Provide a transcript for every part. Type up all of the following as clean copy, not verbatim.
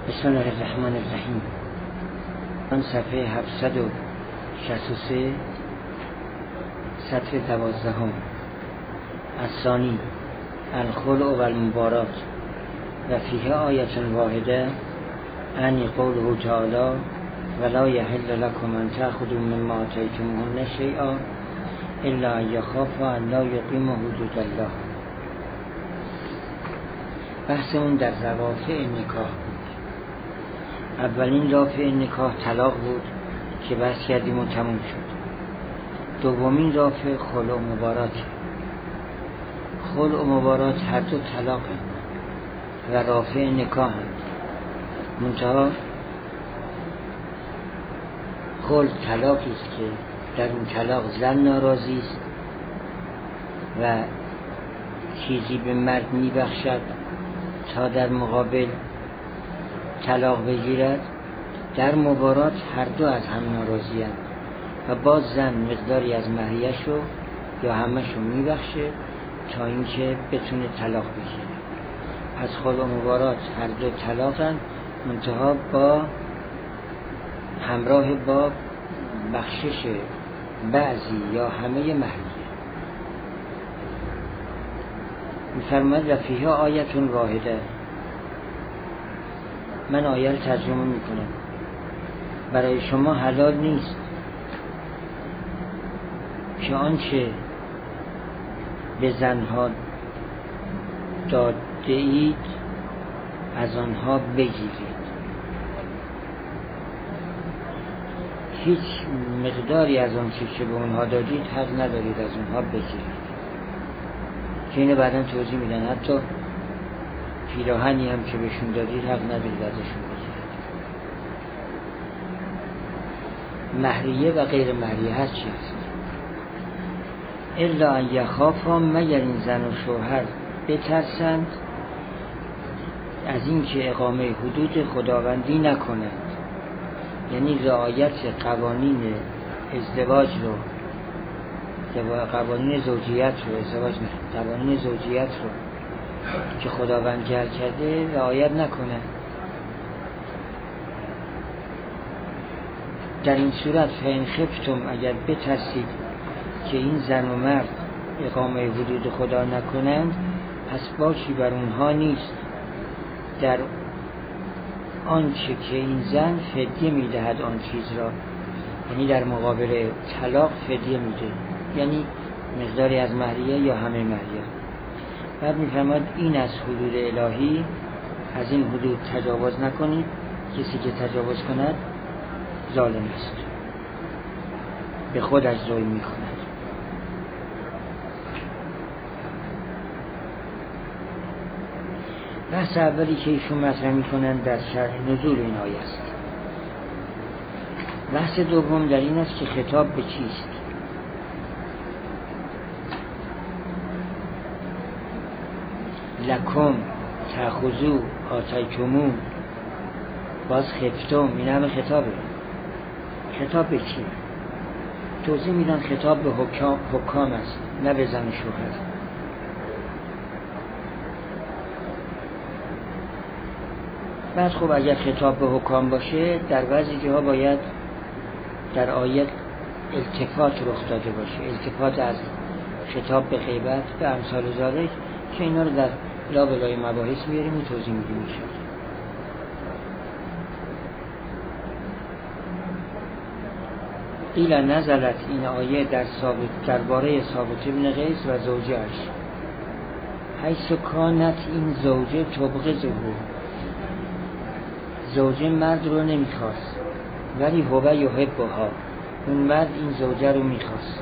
بسم الله الرحمن الرحیم. من صفحه 763 سطر 12 الثانی الخلع و المبارات و فیه آیه واحده انی قوله تعالی ولا یحل لکم ان تأخذوا مما آتیتموهن شیئا الا ان یخافوا ان لا یقیموا حدود الله. بحثمون در روافع نکاح بود. اولین رافع نکاح طلاق بود که بحث کردیم و تموم شد. دومین رافع خلع و مبارات. خلع و مبارات هر دو طلاق و رافع نکاح هست. منتها خلع طلاقی است که در اون طلاق زن ناراضی است و چیزی به مرد میبخشد تا در مقابل طلاق بگیرد. در مبارات هر دو از هم ناراضی هستند و باز زن مقداری از مهریه‌اش رو یا همش رو میبخشه تا اینکه بتونه طلاق بگیره. پس خلع و مبارات هر دو طلاقند، منتها با همراه با بخشش بعضی یا همه مهریه. می‌فرماید و فیها آیه واحده. من آیه رو ترجمه میکنم. برای شما حلال نیست که آنچه به زنها داده اید از آنها بگیرید. هیچ مقداری از آن چیزی که به اونها دادید حق ندارید از اونها بگیرید، که اینو بعدا توضیح میدن. حتی پیراهنی هم که بهشون دادید حق ندارید ازشون بگیرید. مهریه و غیر مهریه هست چی هست؟ الا ان یخافا، مگر این زن و شوهر بترسند از این که اقامه حدود خداوندی نکنند، یعنی رعایت قوانین ازدواج رو، قوانین زوجیت رو، ازدواج نه، قوانین زوجیت رو که خداوند جعل کرده رعایت نکنند. در این صورت فإن خفتم، اگر بترسید که این زن و مرد اقامه حدود خدا نکنند، پس باشی بر اونها نیست در آنچه که این زن فدیه میدهد آن چیز را، یعنی در مقابل طلاق فدیه میده، یعنی مقداری از مهریه یا همه مهریه. بعد میفرماد این از حدود الهی، از این حدود تجاوز نکنید، کسی که تجاوز کند ظالم است، به خودش ظلم میکند. بحث اولی که ایشون مطرح میکنند در شرح نزول این آیه است. بحث دوم در این است که خطاب به چیست. لکم تأخذوا آتیتموه، باز خفتم، این همه خطابه. خطاب به چی؟ توضیح میدن خطاب به حکام است، نه به زن شوهر. بعد خب اگر خطاب به حکام باشه، در بعضی جاها باید در آیت التفات رخ داده باشه، التفات از خطاب به غیبت به امثال ذالک، که اینا رو در لابلای مباحث میاریم و توضیح میدیم میشه. قیل نزلت، این آیه درباره ثابت بن قیس و زوجه‌اش. حیث کانت، این زوجه تبغضه، زوجه مرد رو نمیخواست، ولی هو یحبها، اون مرد این زوجه رو میخواست.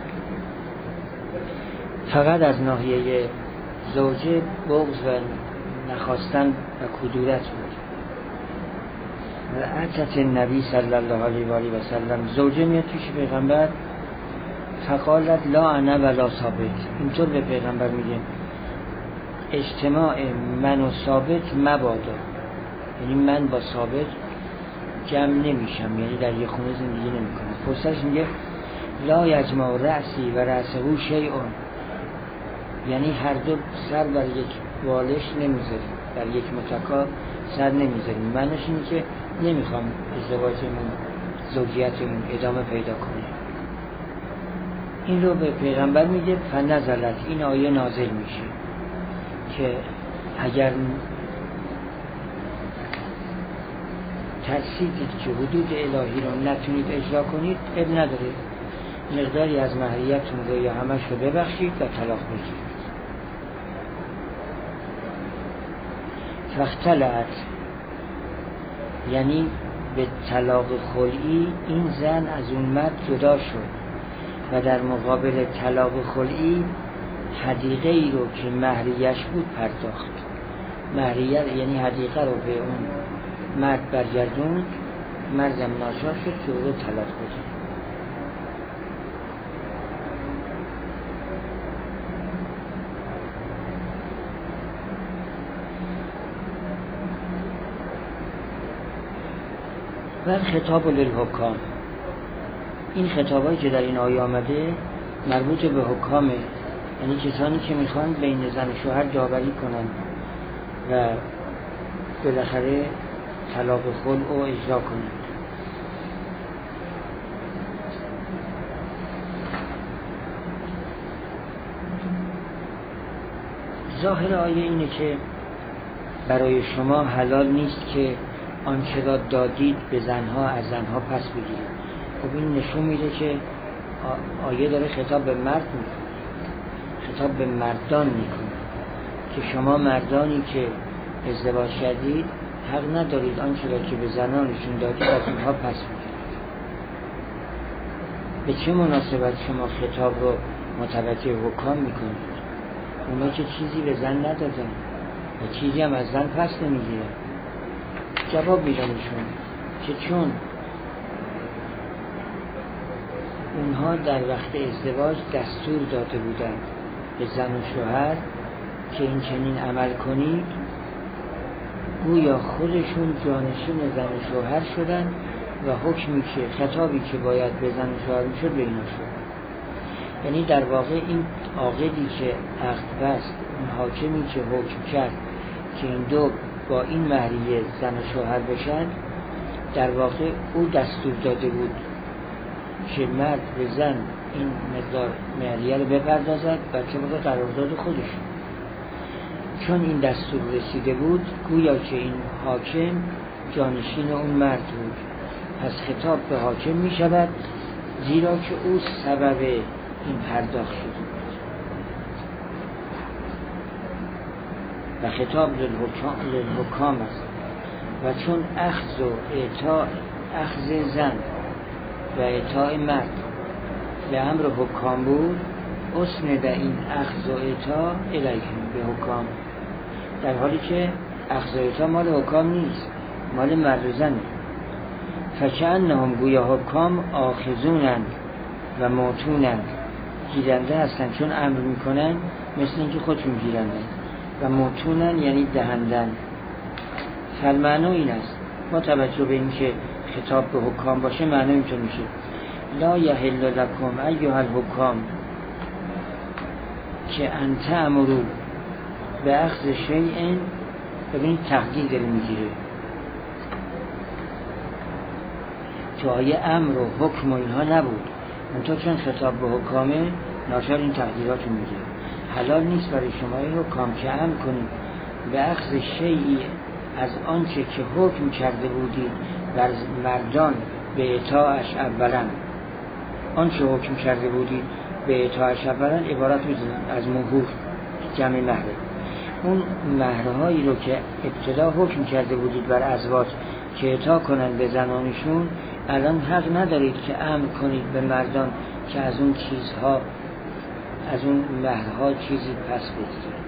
فقط از ناحیه زوجه بغض و نخواستن و کدورت بود. و اتت النبی صلی الله علیه و آله و سلم، زوجه میاد پیش پیغمبر، فقالت لا انا ولا ثابت، اینطور به پیغمبر میگه اجتماع من و ثابت مبادا، یعنی من با ثابت جمع نمیشم، یعنی در یک خونه زندگی نمیکنم. پسرش میگه لا یجمع رأسی و رأسه شیئون، یعنی هر دو سر بر یک بالش نمیذاریم، در یک متکا سر نمیذاریم. معنیش اینه که نمیخوام ازدواجمون، زوجیتمون ادامه پیدا کنه. این رو به پیغمبر میگه فنزلت، این آیه نازل میشه که اگر ترسیدید که حدود الهی رو نتونید اجرا کنید، اب نداره، مقداری از مهریتون رو یا همش رو ببخشید و طلاق بگیرید. فاختلعت یعنی به طلاق خلعی این زن از اون مرد جدا شد و در مقابل طلاق خلعی حدیقه ای رو که مهریش بود پرداخت. مهریه یعنی حدیقه رو به اون مرد برگردوند، مردم ناچار شد که او رو طلاق بده. و خطاب للحکام، این خطابایی که در این آیه آمده مربوط به حکامه، یعنی کسانی که میخوان بین زن و شوهر داوری کنن و بالاخره طلاق خلع رو اجرا کنن. ظاهر آیه اینه که برای شما حلال نیست که آنچه را دادید به زنها از زنها پس بگیرید. خب این نشون میده که آیه داره خطاب به مرد میکنه، خطاب به مردان میکنه که شما مردانی که ازدواج کردید حق ندارید آنچه را که به زنانشون دادید از اونها پس بگیرید. به چه مناسبت شما خطاب رو متوجه حکام میکنید؟ اونا که چیزی به زن ندادن و چیزی هم از زن پس نمیگیرن. جواب میدن ایشون که چون اونها در وقت ازدواج دستور داده بودند به زن و شوهر که این چنین عمل کنید، گویا خودشون جانشین زن و شوهر شدن و حکمی که خطابی که باید به زن و شوهر میشد به اینا شد. یعنی در واقع این عاقدی که عقد بست، اون حاکمی که حکم کرد که این دو با این مهریه زن و شوهر بشن، در واقع او دستور داده بود که مرد به زن این مقدار مهریه رو بپردازد و طبق قرارداد خودش. چون این دستور رسیده بود گویا که این حاکم جانشین اون مرد بود، پس خطاب به حاکم می شود زیرا که او سبب این پرداخت شده بود. و خطاب للحکام است و چون اخذ و اعطاء، اخذ زن و اعطاء مرد به امر حکام بود، اسند این اخذ و اعطاء الیهم به حکام، در حالی که اخذ و اعطاء مال حکام نیست، مال مرد و زنه. فکأنهم گویا حکام آخذونند و معطونند، گیرنده هستند چون امر میکنن مثل اینکه خودشون گیرندن، و معطونن یعنی دهندن. فالمعنی این است، با توجه به این که خطاب به حکام باشه معنی اینطور میشه لا یحل لکم ایها الحکام که ان تأمروا به اخذ شیء. ببینید تقدیر داره میگیره، تو آیه امر و حکم و اینها نبود، منتها چون خطاب به حکامه ناچار این تقدیراتو میگیره. حلال نیست برای شما این حکام که امر کنید به اخذ شیئی از آنچه که حکم کرده بودید بر مردان به اطاعش اولا. آنچه حکم کرده بودید به اطاعش اولا عبارت از مهور، جمع مهره. اون مهرهایی رو که ابتدا حکم کرده بودید بر ازواج که اطاع کنند به زنانشون، الان حق ندارید که امر کنید به مردان که از اون چیزها، از اون مهرها چیزی پس بگیرید.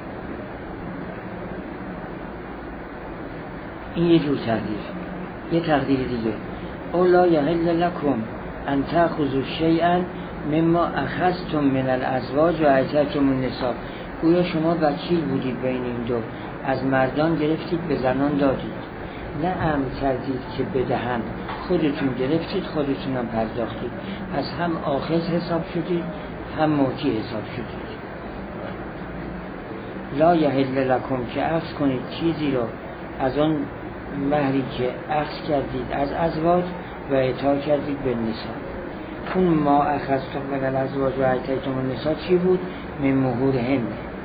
این یه جور تقدیر. یه تقدیر دیگه، اولا یحل لکم ان تأخذوا شیئا مما اخذتم من الازواج و اتیتم النساء. گویا شما وکیل بودید بین این دو، از مردان گرفتید به زنان دادید، نه امر کردید که بدهند، خودتون گرفتید خودتون هم پرداختید، پس هم آخذ حساب شدید هم موتی حساب شدید. لا یحل لکم که اخذ کنید چیزی رو از آن مهری که اخذ کردید از ازواج و اعطا کردید به نساء. اون ما اخذتم من الازواج و اعطیتم النساء چی بود؟ من مهورهن.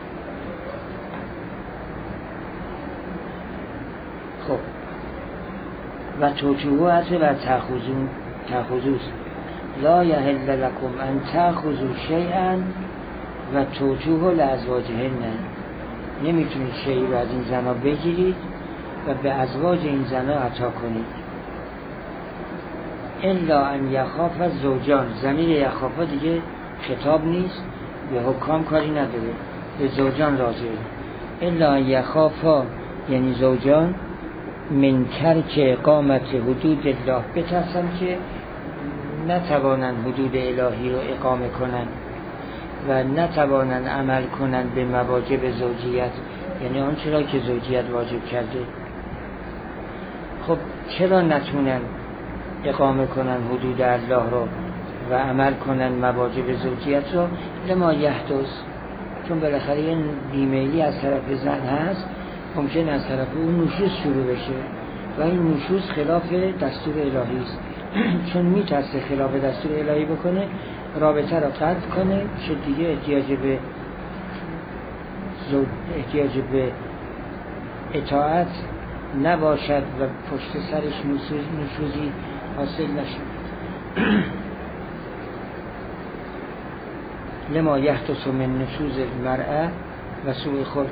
خب و توتوه هست و تأخذوست. لا یحل لکم ان تأخذوا شیئا و توتوه لازواجهن. نمیتونید شیئی رو از این زنا بگیرید و به ازواج این زنا عطا کنید. الا ان یخاف زوجان. ضمیر یخافا دیگه خطاب نیست، به حکام کاری نداره، به زوجان راجعه. الا ان یخافا یعنی زوجان من ترک اقامت حدود الله، بترسن که نتوانند حدود الهی رو اقامه کنند و نتوانند عمل کنند به مواجب زوجیت، یعنی آنچه را که زوجیت واجب کرده. خب چرا نتونن اقامه کنن حدود الله رو و عمل کنن مواجب زوجیت رو؟ لما یحدث، چون بالاخره یه بیمیلی از طرف زن هست، ممکن از طرف اون نشوز شروع بشه و این نشوز خلاف دستور الهی است. چون میترسه خلاف دستور الهی بکنه، رابطه را قطع کنه که دیگه احتیاج به اطاعت نباشد و پشت سرش نشوزی حاصل نشد. لما یحدث من نشوز المرأة و سوء خلق،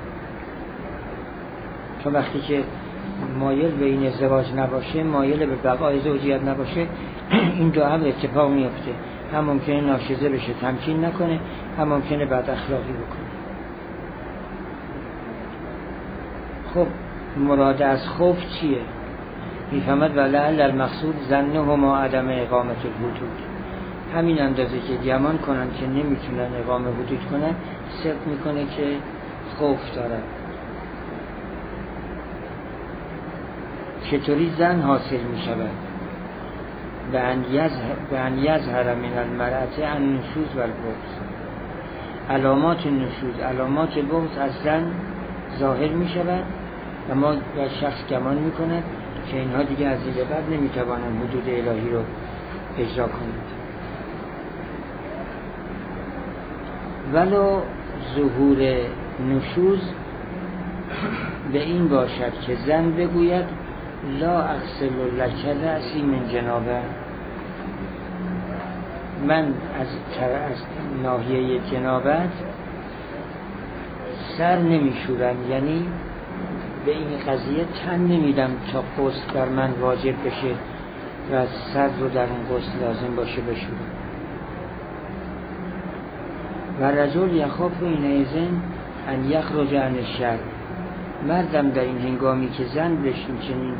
چون وقتی که مایل به این ازدواج نباشه، مایل به بقای زوجیت نباشه، این دو امر اتفاق میفته. هم ممکنه ناشزه بشه، تمکین نکنه، هم ممکنه بد اخلاقی بکنه. خب مراد از خوف چیه؟ میفهمد ولعل المقصود ظنهما عدم اقامت الحدود. همین اندازه که گمان کنن که نمیتونن اقامه حدود کنن، صدق میکنه که خوف دارن. چطوری زن حاصل میشود؟ به ان یظهر من المرأة النشوز و البغض. علامات نشوز، علامات بغض از زن ظاهر میشود و ما و شخص گمان میکند که اینها دیگه از این به بعد نمیتوانند حدود الهی رو اجرا کنند. ولو ظهور نشوز به این باشد که زن بگوید لا اغسل لک رأسی من جنابه، من از ناحیه جنابت سر نمیشورم، یعنی به این قضیه تن نمیدم تا غسل بر من واجب بشه و سر رو در اون غسل لازم باشه بشورم. و رجل یخاف اینئذ ان یخرج عن الشرع. مردم در این هنگامی که زن بشین چنین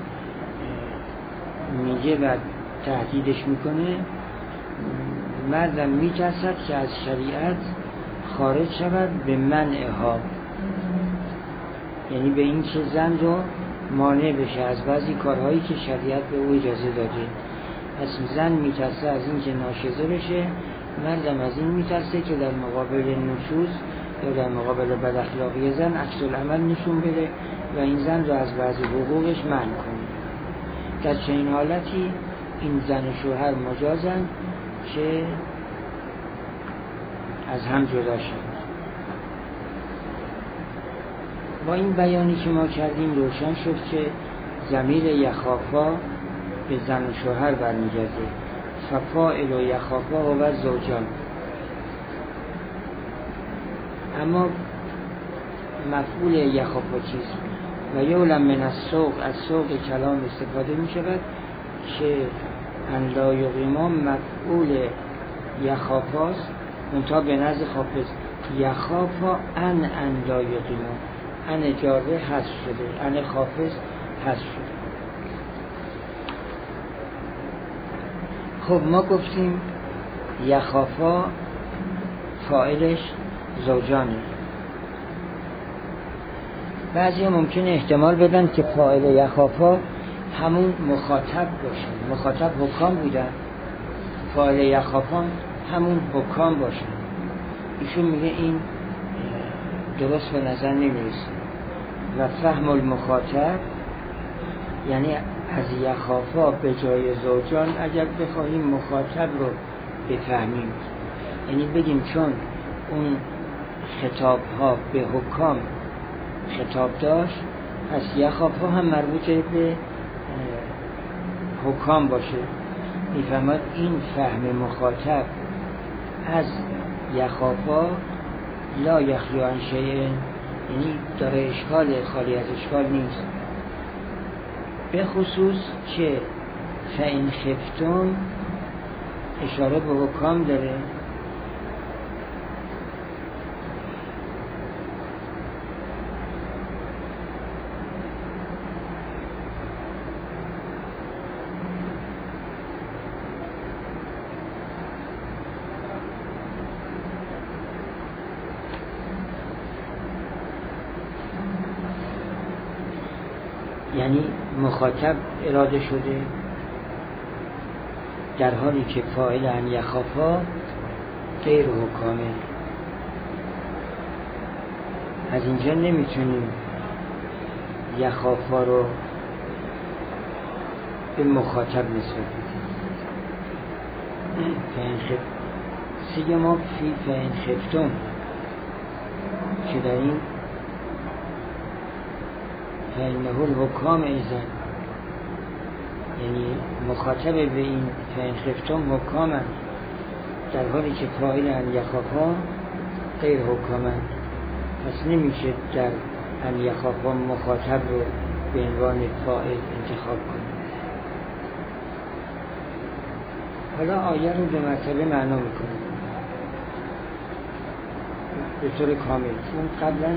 میگه و تهدیدش میکنه، مردم میترسد که از شریعت خارج شود به منعها، یعنی به این که زن رو مانع بشه از بعضی کارهایی که شریعت به او اجازه داده. پس زن میترسه از این که ناشزه بشه، مردم از این میترسه که در مقابل نشوز یا در مقابل بد اخلاقی زن عکس العمل نشون بده و این زن رو از بعضی حقوقش منع کنه. در چنین حالتی این زن و شوهر مجازن که از هم جدا شد. با این بیانی که ما کردیم روشن شد که ضمیر یخافا به زن و شوهر برمیگرده. فاعل و یخافا و زوجان. اما مفعول یخافا چیست؟ و یولم من السوق، از سوق کلام استفاده می شود که ان لا یقیما مفعول یخافاست، منتها به نزد حافظ یخافا ان لا یقیما، ان جاره حذف شده، ان حافظ حذف شده. خب ما گفتیم یخافا فاعلش زوجانه. بعضی ها ممکنه احتمال بدن که فاعل یخافا همون مخاطب باشه، مخاطب حکام بودن، فاعل یخافا همون حکام باشن. ایشون میگه این درست به نظر نمیرسه و فهم المخاطب یعنی از یخافا به جای زوجان اگر بخواهیم مخاطب رو بفهمیم، یعنی بگیم چون اون خطاب ها به حکام خطاب داشت پس یخافا هم مربوط به حکام باشه. میفهمد این فهم مخاطب از یخافا لا یخلو عن شیء، یعنی داره اشکال، خالی از اشکال نیست. به خصوص که فإن خفتم اشاره به حکام داره، یعنی مخاطب اراده شده در حالی که فاعل ان یخافا غیر حکامه. از اینجا نمیتونیم یخافا رو به مخاطب نسبت بدیم. سیما فی فإن خفتم که در این فإنه الحکام ایضا، یعنی مخاطب به این فإن خفتم حکامن در حالی که فاعل ان یخافا غیر حکامن. پس نمیشه در ان یخافا مخاطب رو به عنوان فاعل انتخاب کنیم. حالا آیه رو به مرتبه معنا میکنیم به طور کامل. چون قبلا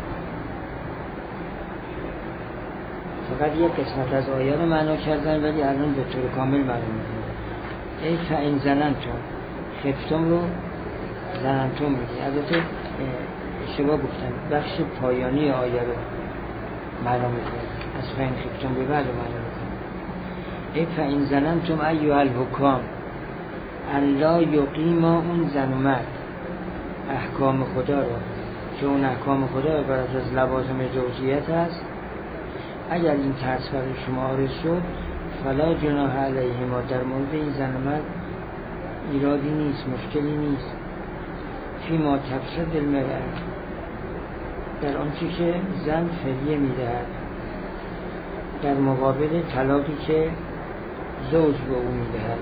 فقط یک قسمت از آیه رو معنا کردن ولی الان به طور کامل معنا میکنیم. ای فإن زننتم، خفتم رو زننتم میگه. البته اشتباه گفتم، بخش پایانی آیه رو معنا میکنیم، از فإن خفتم به بعد معنا میکنیم. ای فإن زننتم ایها الحکام ان لا یقیما، اون زن و مرد احکام خدا رو که اون احکام خدا عبارت از لوازم زوجیت هست، اگر این ترس برای شما عارض شد فلا جناح علیهما، در مورد این زن و مرد ایرادی نیست، مشکلی نیست. فیما تفسد المرأة، در آنچه که زن فدیه میدهد در مقابل طلاقی که زوج به او میدهد.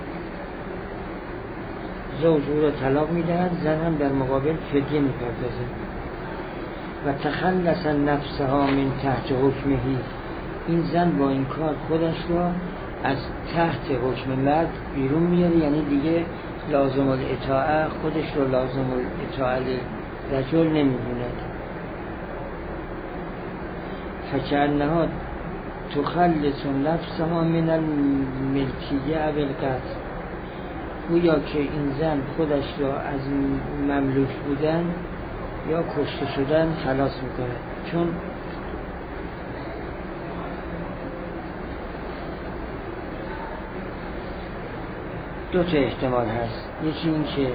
زوج او را طلاق میدهد، زن هم در مقابل فدیه میپردازه. و تخلص نفسها من تحت حکمهی، این زن با این کار خودش را از تحت حکم مرد بیرون میاره، یعنی دیگه لازم الاطاعه، خودش رو لازم الاطاعه رجل نمیدوند. فکأنها تخلص نفسها من الملکیه او القتل، گویا که این زن خودش را از مملوک بودن یا کشته شدن خلاص میکنه. چون دو تا احتمال هست. یکی این که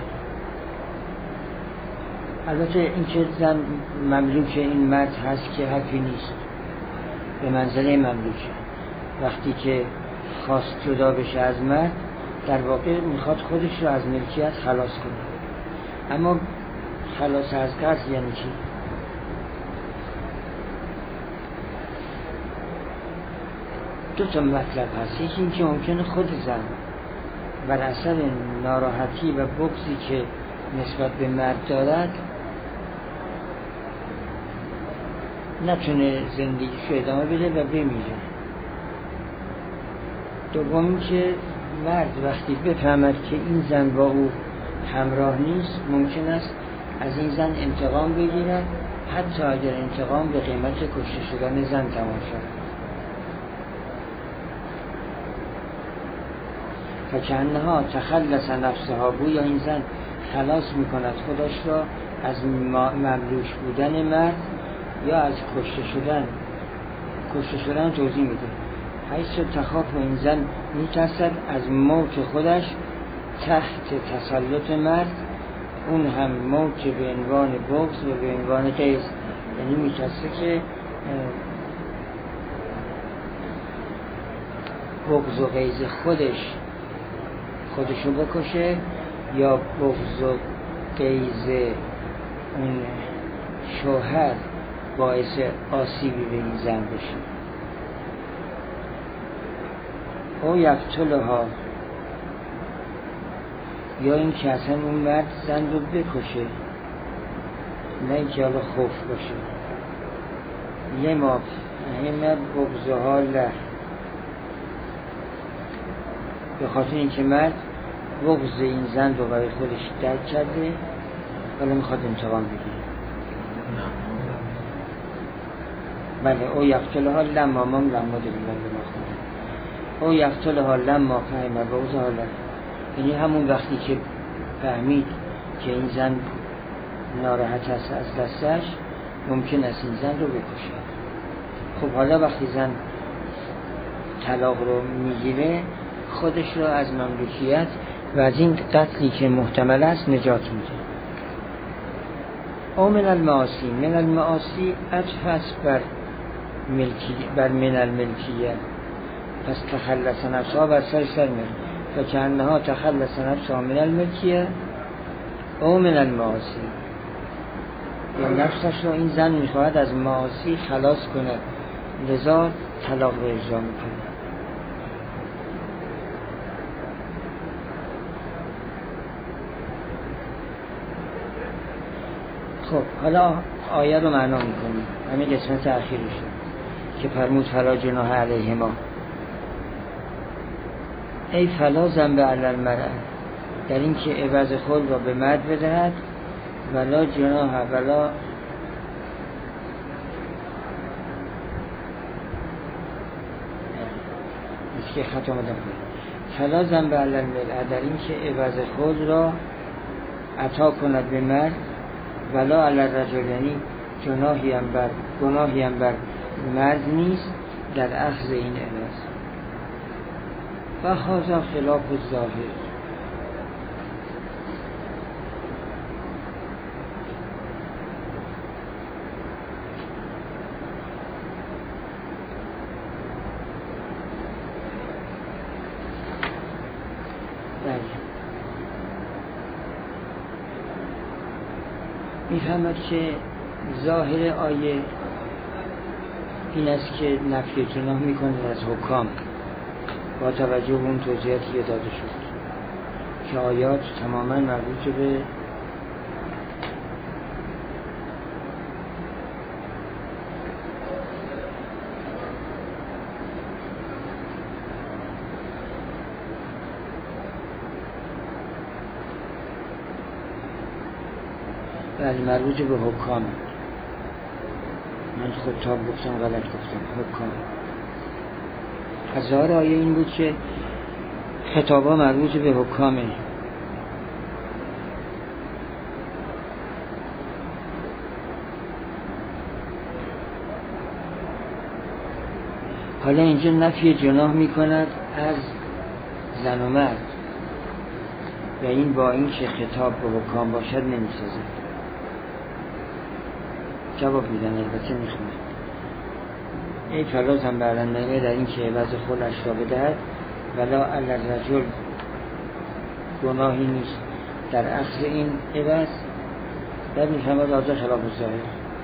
البته این که زن مملوک این مرد هست که حرفی نیست، به منزله مملوکه. وقتی که خواست جدا بشه از مرد در واقع میخواد خودش رو از ملکیت خلاص کنه. اما خلاص از قتل یعنی چی؟ دو تا مطلب هست. یکی این که ممکنه خود زن بر اثر ناراحتی و بغضی که نسبت به مرد دارد نتونه زندگیش رو ادامه بده و بمیره. دومی که مرد وقتی بفهمد که این زن با او همراه نیست ممکن است از این زن انتقام بگیرد، حتی اگر انتقام به قیمت کشته شدن زن تمام شد. فکأنها تخلص نفسها، گویا این زن خلاص میکند خودش را از مملوک بودن مرد یا از کشته شدن توضیح میده. حیث تخاف، این زن میترسد از موت خودش تحت تسلط مرد، اون هم موت به عنوان بغض و به عنوان غیظ، یعنی میترسه که بغض و غیظ خودشو بکشه یا بغض و غیظ اون شوهر باعث آسیبی به این زن بشه. او یقتلها، یا این که اصلا اون مرد زن رو بکشه، نه اینکه حالا خوف باشه. یه مرد بغضها له، به خاطر اینکه مرد بغض این زن رو برای خودش درک کرده، حالا میخواد انتقام بگیره. بله، او یقتلها لما دلیلن لما خونه، او یقتلها لما فهم بغضها له، یعنی همون وقتی که فهمید که این زن ناراحت است از دستش، ممکن است این زن رو بکشه. خب حالا وقتی زن طلاق رو میگیره، خودش رو از مملوکیت و از این قتلی که محتمل است نجات میده. او من المعاصی عطف است بر من الملکیه، پس تخلص نفسها بر سر فکأنها تخلص نفسها من الملکیه او من المعاصی، یا نفسش رو این زن میخواهد از معاصی خلاص کنه، لذا طلاق رو اجرا میکنه. خب حالا آیه رو معنا میکنیم، همین قسمت اخیرش که فرمود فلا جناح علیهما، ای فلا ذنب علی المرأة، در این که عوض خود را به مرد بدهد، ولا جناح ولا که خطا مدام فلا ذنب علی المرأة، در این که عوض خود را عطا کند به مرد، ولا علی الرجل، یعنی گناهی هم بر مرد نیست در اخذ این عوض. و هذا خلاف الظاهر، میفهمد که ظاهر آیه این است که نفی جناح میکنه از حکام، با توجه به اون توضیحاتی که داده شد که آیات تماما مربوط به مربوط به حکام. من خطاب گفتم غلط گفتم، حکام. از ظاهر آیه این بود که خطابا مربوط به حکامه. حالا اینجا نفی جناح میکند از زن و مرد و این با این که خطاب به حکام باشد نمیسازد. جواب میدن البته میخونه ای فلا ذنب علی المرأة، در این که عوض خودش را بدهد، ولا علی الرجل، گناهی نیست در اخذ این عوض. در میفهمد آزا خلاف الظاهر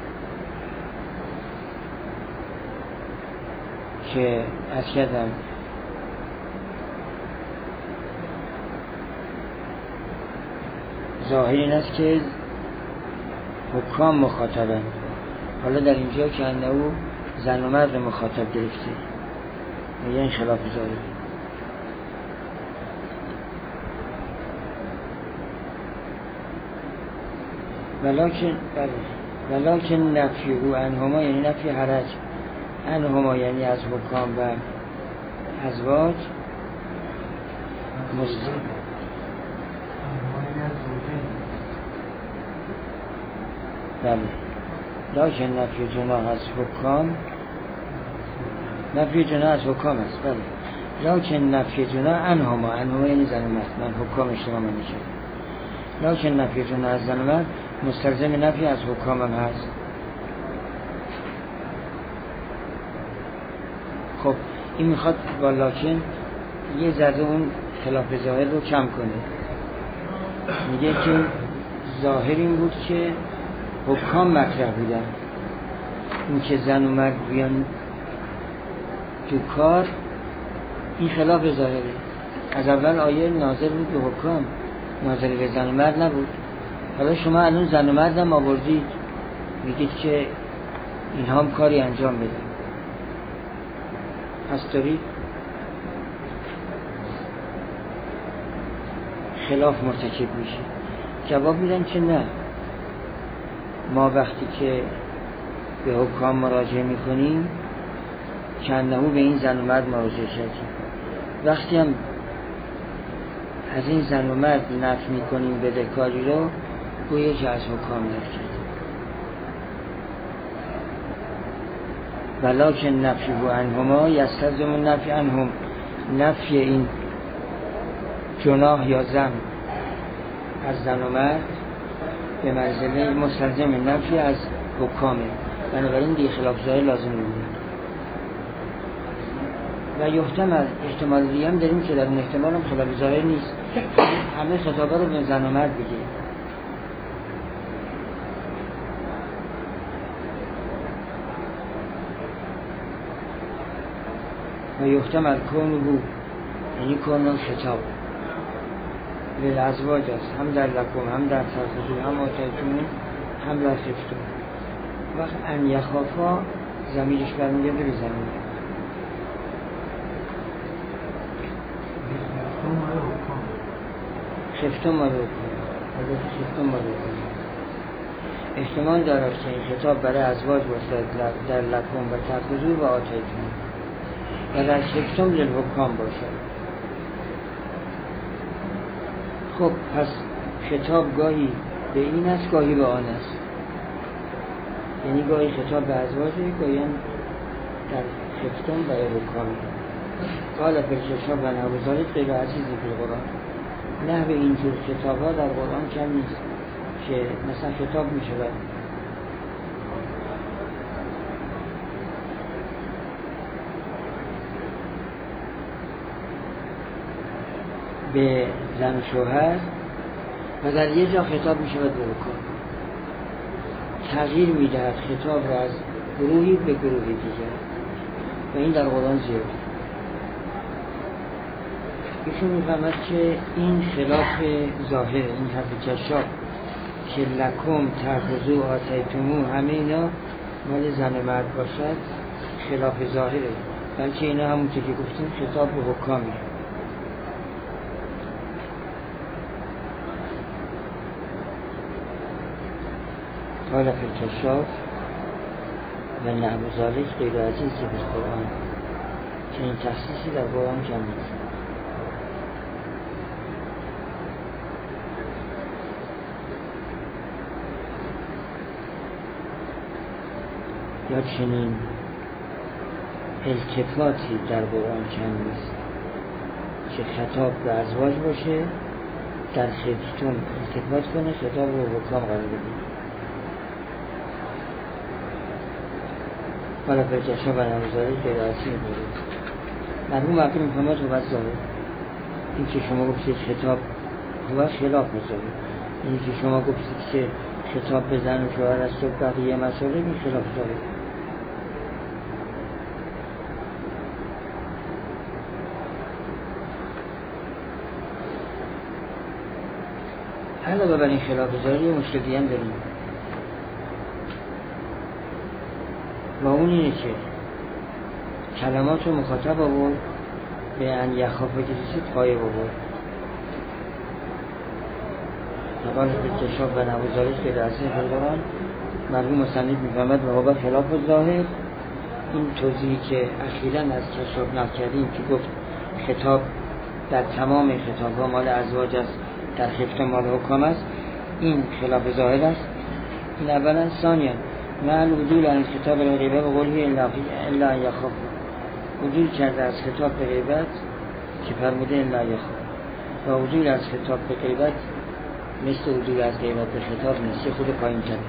که از کردم ظاهر این است که حکام مخاطبن. حالا در اینجا که انه زن و مرد مخاطب گرفته، یعنی خلاف ظاهر. ولکن نفیه عنهما، یعنی نفی حرج، عنهما یعنی از حکام و ازواج بله، لکن نفی جناح از حکام، نفی جناح از حکام است. بله، لکن نفی جناح عنهما یعنی زن و مرد، من حکام اشتباه من نشد. لکن نفی جناح از زن و مرد مستلزم نفی از حکام هم هست. این میخواد با لاکن یه ذره اون خلاف ظاهر رو کم کنه. میگه که ظاهر این بود که حکام مطرح بودن، این که زن و مرد بیان تو کار این خلاف ظاهره. از اول آیه ناظر بود به حکام، ناظر به زن و مرد نبود. حالا شما الان زن و مرد هم آوردید، میگید که اینها هم کاری انجام بدن، پس دارید خلاف مرتکب میشه. جواب میدن که نه، ما وقتی که به حکام مراجعه میکنیم که انهو به این زن و مرد مراجعه کردیم، وقتی هم از این زن و مرد نفی میکنیم بدهکاری رو، گویا که از حکام نفی کردیم. ولکن نفی و عنهما یستلزم نفی عنهم، نفی این جناح یا زن از زن و مرد به منزله مستلزم نفی از حکامه، بنابراین دیگه خلاف ظاهر لازم نمیده. و یحتمل احتمال دیگه هم داریم که در اون احتمال هم خلاف ظاهر نیست، همه خطابه رو به زن و مرد بگه. و یحتمل کونه، یعنی کونه خطاب للازواج است، هم در لکم هم در ترخصو هم آتایتون هم لا خفتون. وقت ان یخافا ضمیرش برمیگه به زمین. خفتون ما رو احتمال دارد که این خطاب برای ازواج باشد در لکم و ترخصو و آتایتون، و در خفتون للحکام باشد. خب پس خطاب گاهی به این است گاهی به آن است، یعنی گاهی خطاب به ازواجه، گاهی هم در خفتون برای حکام. قال فرششا و نوزارت غیر عزیزی به قرآن، نحو اینجور خطاب ها در قرآن کم نیست که مثلا خطاب می شود به زن و شوهر و در یه جا خطاب می شود به حکام، تغییر می دهد خطاب را از گروهی به گروهی دیگر، و این در قرآن زیاد. ایشون می فهمد که این خلاف ظاهر، این حرف کشاف که لکم ترخصو آتیتمو همه اینا مال زن و مرد باشد خلاف ظاهره، بلکه اینا همونطور که گفتیم خطاب به حکامی. قال فی الکشاف و نحو ذالک غیر عزیزی به قرآن، که این تخصیصی در قرآن کم نیست. یا چنین التفاتی در قرآن کم نیست که خطاب به ازواج باشه، در خفتون التفات کنه، خطاب رو حکام قرار بده. حالا فرجشا و نموزاری که راسی میبورید مرموم وقتی میفهمد حوض ظاهر، این که شما گفتید خطاب حوض خلاف مظاهر، این که شما گفتید که خطاب به زن و شوهر است و بقیه مسئله این خلاف ظاهر. علاوه بر این خلاف ظاهر یه مشکلی هم داریم، و اون اینه که کلمات رو مخاطب آورد به ان یخافه که رسید قایب آورد. نقال فرکشاف و نوازارش که درسته فرقان مرحوم مصنف میفهمد و هوا خلاف ظاهر. این توضیحی که اخیراً از کشاف نقل کردیم که گفت خطاب در تمام خطاب ها مال ازواج است، در خفت مال حکام است، این خلاف ظاهر است. این اولا. ثانیاً معنی عدول از خطاب به غیبت و قوله الا یخاف، عدول کرده از خطاب به غیبت که فرموده الا یخاف، و عدول از خطاب به غیبت مثل عدول از غیبت به خطاب نیست، خود پایین کرده.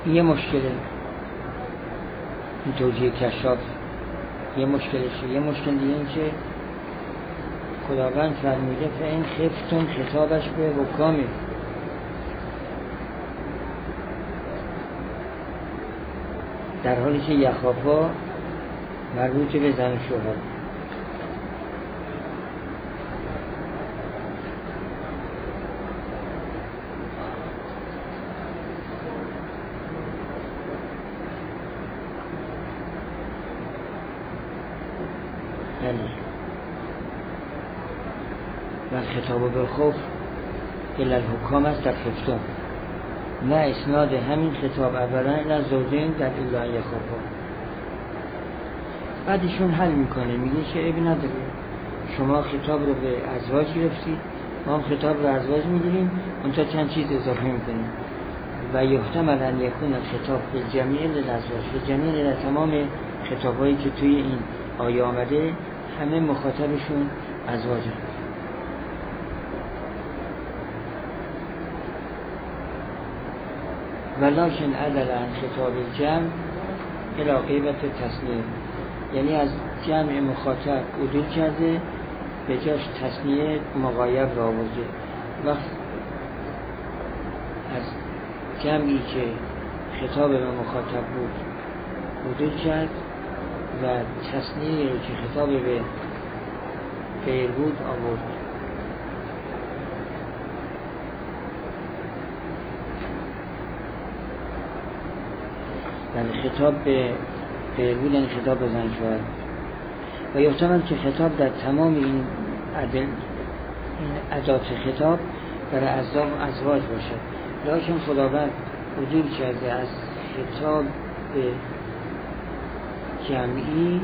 این یه مشکله، این توجیه کشاف یه مشکلشه. یه مشکل دیگه این که خداوند فرموده فإن خفتم، خطابش به حکامه، در حالی که یخافا مربوط به زن و شوهر. و خطاب بالخوف الی الحکام است در خفتم، نه اسناد همین خطاب اولا الی زوجین در الا یخافا. بعدشون حل میکنه، میگه که ابی نداره، شما خطاب رو به ازواج گرفتید، ما هم خطاب رو ازواج میگیریم، اونجا چند چیز اضافه میکنیم. و یحتمل ان یکون خطاب به جمیع للازواج، به جمیع در تمام خطابایی که توی این آیه آمده همه مخاطبشون ازواجه. ولکن عدل عن خطاب الجمع الی غیبت تصنیه، یعنی از جمع مخاطب عدول کرده، به جاش تصنیه مغایب را آورده. وقت از جمعی که خطاب به مخاطب بود عدول کرد و تصنیه رو که خطاب به غیر بود آورد. یعنی خطاب به غیر بود، یعنی خطاب به زن شوهر. و یحتمل که خطاب در تمام این ادات خطاب برای ازواج باشد، لکن خداوند عدول کرده از خطاب به جمعی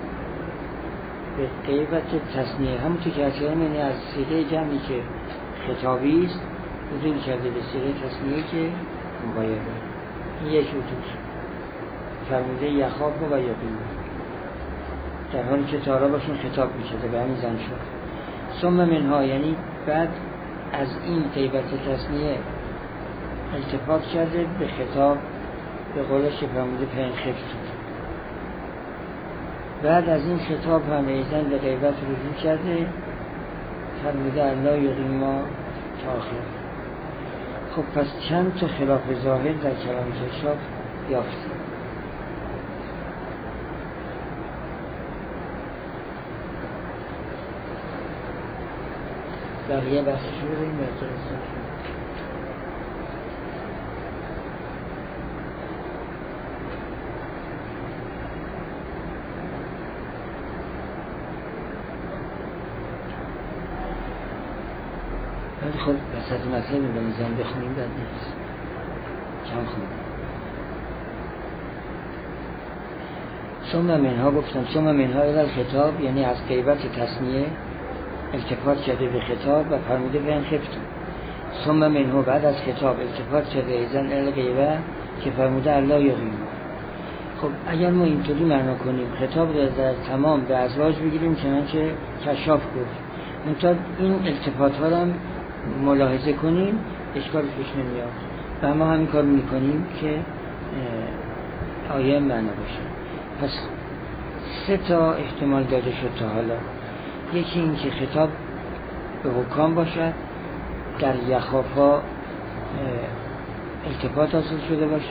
به غیبت تصنیه، همونطور که اصلا یعنی از صیغه جمعی که خطابی است عدول کرده به صیغه تصنیه که مغایبه. این یک عدول فرموده یخاف و یقین، در حالی که تارا باشون خطاب میشده به همین زن شد. ثم منها، یعنی بعد از این غیبت تصنیه التفات کرده به خطاب به قولش که فرموده فإن خفتم. بعد از این خطاب هم ایزن به غیبت رجوع کرده، فرموده الله یقیما تا آخر. خب پس چند تا خلاف ظاهر در کلام کشاف یافتیم. بقیه بحث شروع رو این مرتبه ولی خب بسید مسئله رو بمیزن بخونیم بد نیست، کم خونیم. ثم منها گفتم، ثم منها اول خطاب، یعنی از غیبت تصنیه التفات کرده به خطاب و فرموده فإن خفتم. ثم منها، بعد از خطاب التفات کرده ایزن الغیبه که فرموده الله یقیما. خب اگر ما اینطوری معنا کنیم خطاب رو در تمام به ازواج بگیریم چنانچه کشاف گفت، منتها این التفات ها رو هم ملاحظه کنیم اشکال پیش نمیاد و ما همین کار میکنیم که آیه معنا باشه. پس سه تا احتمال داده شد تا حالا. یکی این که خطاب به حکام باشد، در یخافا التفات حاصل شده باشه.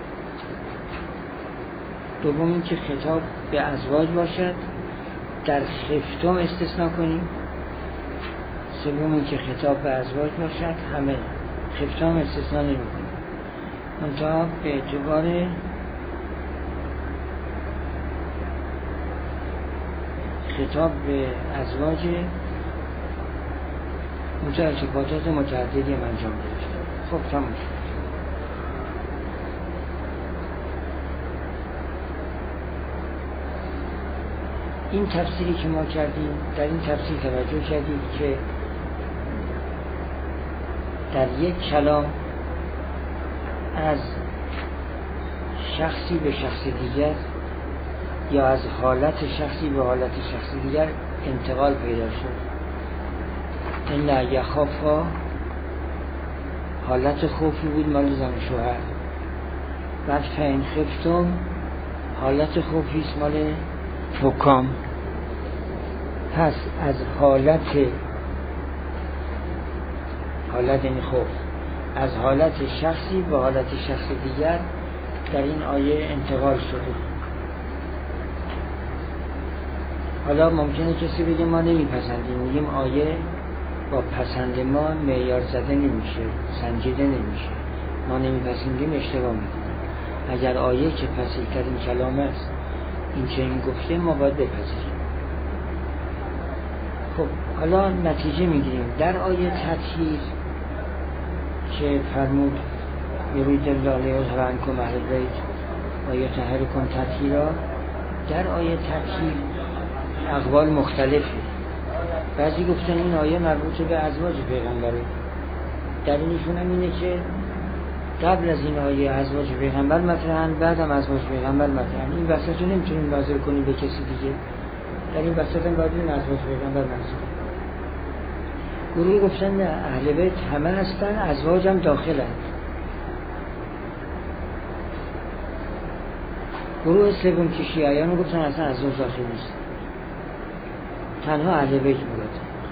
دوم این که خطاب به ازواج باشد، در خفتم استثناء کنیم. سوم این که خطاب به ازواج باشد، همه خفتم استثناء نمی کنیم. منتها به اعتبار خطاب به ازواج اونجا ارتباطات متعددی هم انجام داشته. خب تمام شد. این تفسیری که ما کردیم، در این تفسیر توجه کردید که در یک کلام از شخصی به شخص دیگر یا از حالت شخصی به حالت شخصی دیگر انتقال پیدا شد. این یخافا حالت خوفی بود مال زن و شوهر بعد فین خفتم حالت خوفیست مال حکام. پس از حالت این خوف از حالت شخصی به حالت شخص دیگر در این آیه انتقال شده. حالا ممکنه کسی بگه ما نمیپسندیم، میگیم آیه با پسند ما معیار زده نمیشه، سنجیده نمیشه، ما نمیپسندیم، اشتباه میکنیم. اگر آیه که پسیدترین کلام است این چه این گفته ما باید بپذیریم. خب حالا نتیجه میگیریم در آیه تطهیر که فرمود یرید الله لیذهب عنکم اهل البیت و یطهرکم تطهیرا، در آیه تطهیر اقوال مختلفه. بعضی گفتن این آیه مربوط به ازواج پیغمبره، دلیلشون هم اینه که قبل از این آیه ازواج پیغمبر مطرحن، بعدم ازواج پیغمبر مطرحن. این وسط رو نمیتونیم نازل کنیم به کسی دیگه، در این وسط هم باید این ازواج پیغمبر نازل. گروهی گفتن نه، اهل بیت همه هستن، ازواج هم داخلن. گروه سوم که شیعیان گفتن اصلا ازواج داخل نیست، تنها اهل بیت مراد.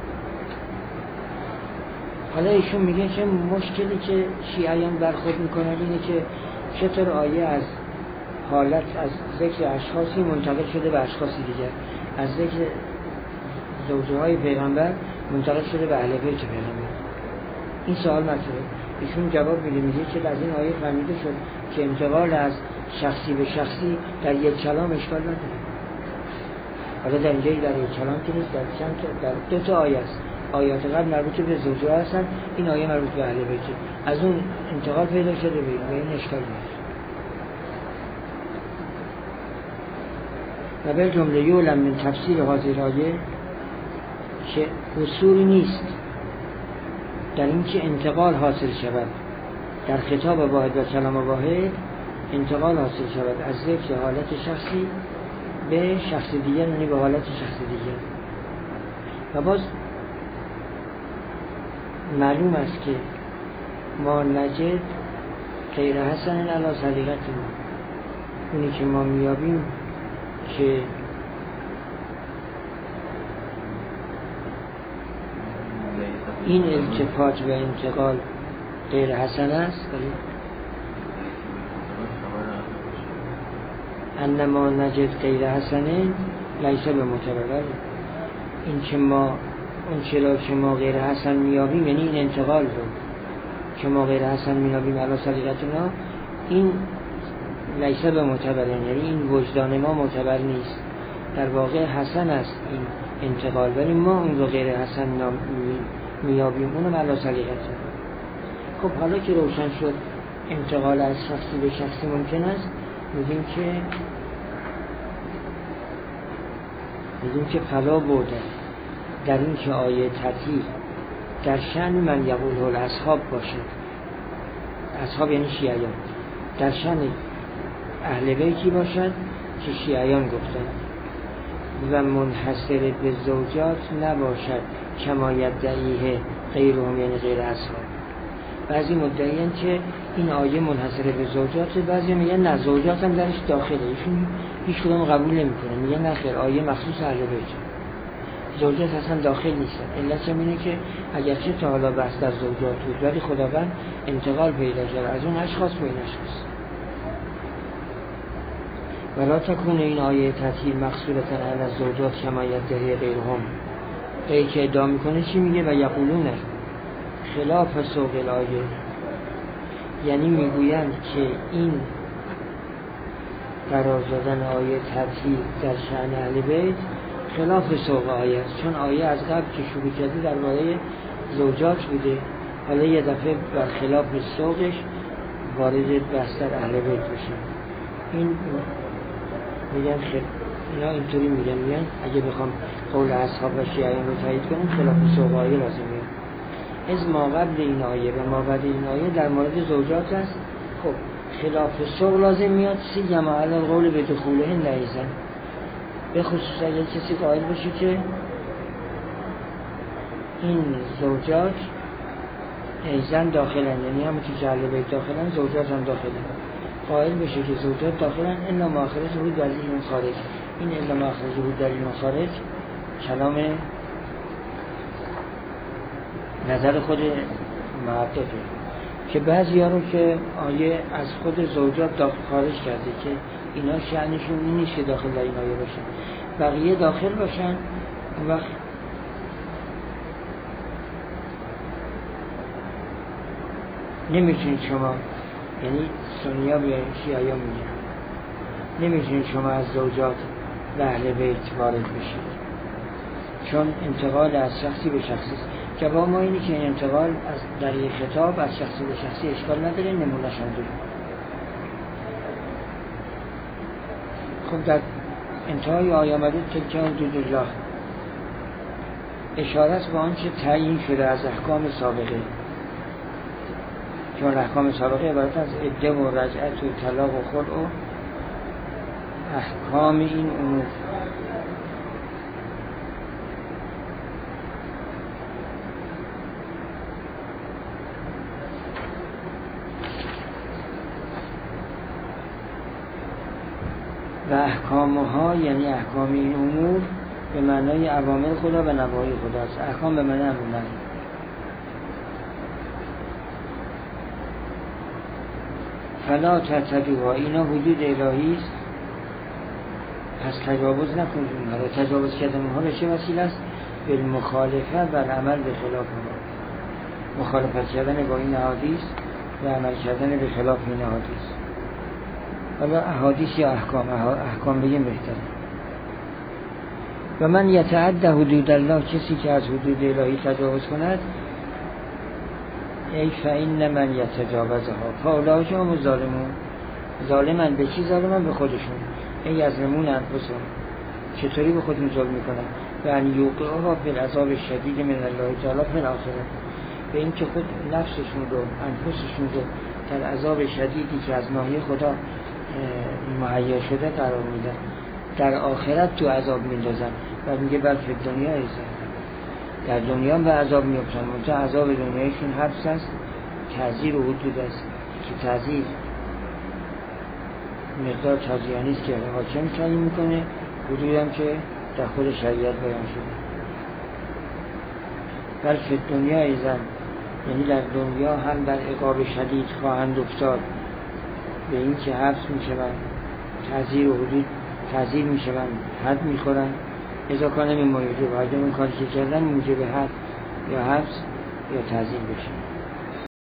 حالا ایشون میگن که مشکلی که شیعیان برخورد میکنن اینه که چطور آیه از حالت از ذکر اشخاصی منتقل شده به اشخاصی دیگر، از ذکر زوجه های پیغمبر منتقل شده به اهل بیت پیغمبر. این سوال مطرحه. ایشون جواب میده که از این آیه فهمیده شد که انتقال از شخصی به شخصی در یک کلام اشکال نداره. حالا در اینجایی در یک کلام که نیست، در دو تا آیه است. آیات قبل مربوط به زوجه ها هستن، این آیه مربوط به اهل بیت. از اون انتقال پیدا شده به این اشکال نیست. و به جمله یعلم من تفسیر هذه الآیه که اصولی نیست در این که انتقال حاصل شود در خطاب واحد و کلام واحد، انتقال حاصل شود از ذکر حالت شخصی به شخص دیگر، یعنی به حالت شخص دیگر. و باز معلوم است که ما نجد غیر حسن علی سلیقت ما، اونی که ما میابیم که این التفات و انتقال غیر حسن است، انما نجد غیر حسنه لیسه به متبرر. این که ما اون چرا که ما غیر حسن میابیم، یعنی این انتقال رو که ما غیر حسن میابیم علی سلیقتنا، این لیسه به متبرر، یعنی این وجدان ما معتبر نیست. در واقع حسن است این انتقال، ولی ما اون رو غیر حسن میابیم، اونم علی سلیقتنا. خب حالا که روشن شد انتقال از شخصی به شخصی ممکن است، میگیم که فلا بوده در این که آیه تطهیر در شأن من یقوله الاصحاب باشه، اصحاب یعنی شیعیان، در شأن اهل بیتی باشد که شیعیان گفتند، و منحصر به زوجات نباشد کما یدعیه غیرهم یعنی غیر اصحاب. بعضی مدعیان که این آیه منحصر به زوجات، بعضی میگن نه زوجات هم درش داخله، ایشون هیچ کدوم قبول نمیکنه، میگن نه خیر آیه مخصوص اهل بیت، زوجات اصلا داخل نیستن. علت اینه که اگرچه تا حالا بحث در زوجات بود، ولی خداوند انتقال پیدا کرد از اون اشخاص به این اشخاص. ولا تکون این آیه تطهیر مقصورتن علی الزوجات کما یدعی غیرهم. غیر که ادعا میکنه چی میگه؟ و یقولون خلاف سوق الآیه، یعنی میگویند که این قرار دادن آیه تطهیر در شأن اهل بیت خلاف سوق آیه است، چون آیه از قبل که شروع کرده درباره زوجات بوده، حالا یه دفعه بر خلاف سوقش وارد بحث در اهل بیت بشه. این میگن اینا اینطوری میگن اگه بخوام قول اصحاب و شیعیان رو تایید کنیم خلاف سوق آیه لازمه. از ما قبل این آیه و ما بعد این آیه در مورد زوجات است. خب خلاف سوق لازم میاد، سیما علی القول به دخوله نیزن، به خصوص اگر کسی قائل باشه که این زوجات ایزن داخلن، یعنی همون که اهل بیت داخلن زوجات هم داخلن. قائل بشه که زوجات داخلن الا ما خرجه دلیل خارج. این الا ما خرجه دلیل خارج کلام نظر خود معدده که بعضی‌ها رو که آیه از خود زوجات داخل خارج کرده که اینا شأنشون این نیست که داخل در این آیه باشن، بقیه داخل باشن. اون وقت نمیتونید شما، یعنی سنی‌ها به شیعی‌ها میگن نمیتونید شما از زوجات و اهل بیت وارد بشید، چون انتقال از شخصی به شخصی است. جواب ما اینه که این انتقال از در یک خطاب از شخصی به شخصی اشکال نداره، نمونه‌ش هم داریم. خب در انتهای آیه آمده تلک حدود الله، اشاره است به آنچه تعیین شده از احکام سابقه، چون احکام سابقه عبارت از عده و رجعت و طلاق و خلع و احکام این امور. و احکامها یعنی احکام این امور به معنای اوامر خدا و نواهی خداست. احکام به معنی امر نهی. فلا تعتدوها، اینا حدود الهی است، پس تجاوز نکنید اونها را. تجاوز کردن اونها به چه وسیله است؟ به مخالفت و عمل به خلاف اونها. مخالفت کردن با این احادیث و عمل کردن به خلاف این احادیث. حالا احادیث یا احکام بگیم بهتره. و من یتعدى حدود الله، کسی که از حدود الهی تجاوز کند، ای فإن من یتجاوزها فاولئک هم الظالمون. ظالمن به چی ظالمن؟ به خودشون. ای یظلمون انفسهم، چطوری به خودشون ظلم میکنن؟ یعنی یوقعها فی العذاب الشدید من الله تعالی فی الاخره، به این که خود نفسشون رو انفسشون رو در عذاب شدیدی که از ناحیه خدا مهیا شده قرار میدن، در آخرت تو عذاب میندازن. و میگه بل فی دنیا ایزن، در دنیا به عذاب میفتن، منتها عذاب دنیایشون حبس است، تعزیر و حدود است که تعزیر مقدار تعزیرانی است که حاکم تعیین میکنه، حدود هم که در خود شریعت بیان شده. بل فی دنیا ایزن، یعنی در دنیا هم در عقاب شدید خواهند افتاد، به این که حبس میشوند، تعزیر و حدود تعزیر میشوند، حد میخورن. اذا کان من موجب، اگر اون کاری که کردن موجب حد یا حبس یا تعزیر بشه.